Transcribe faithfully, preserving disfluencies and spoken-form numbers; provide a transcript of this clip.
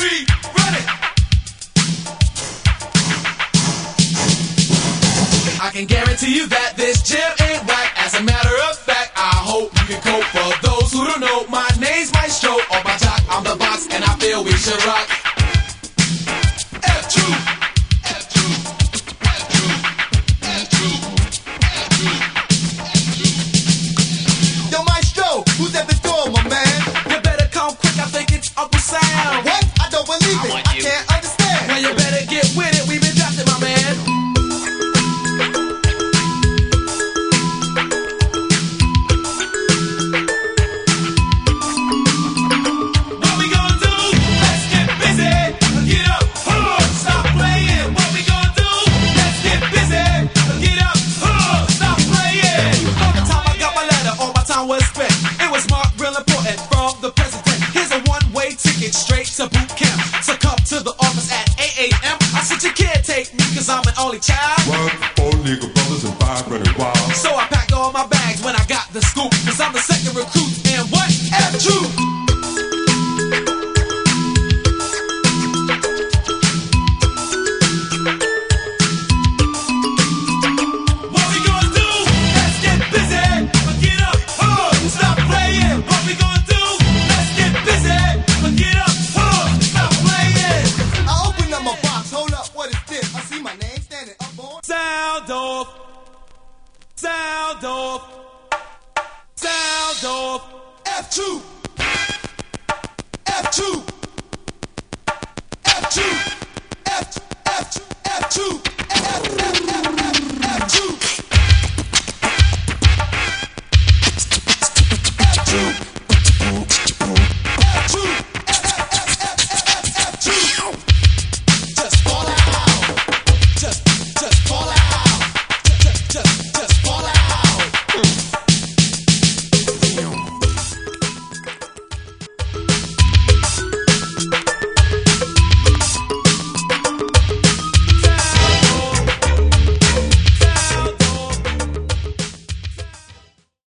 three, run it. I can guarantee you that this jam ain't whack. As a matter of fact, I hope you can cope. For those who don't know, my name's Maestro, or my jock, I'm the boss, and I feel we should rock. F two, F two, F two, F two, F two, F two. Yo, Maestro, who's at the door, my man? You better come quick, I think it's Uncle Sam. What? I don't believe it. I can't understand. Well, you better get with it, we've been drafted, my man. Straight to boot camp. So come to the office at eight a m I said you can't take me cause I'm an only child. One, four nigga brothers and five running wild. So I packed all my bags when I got the scoop. Cause I'm the second recruit and what? F two. What we gonna do? Let's get busy. Get up, huh? Stop playing. What we gonna do? Let's get busy. Get up, huh? Stop playing. I open up my box. Hold up, what is this? I see my name standing up on. Sound off. Sound off. Sound off. F two. F two. F two. F F F two. F F F F two. F two.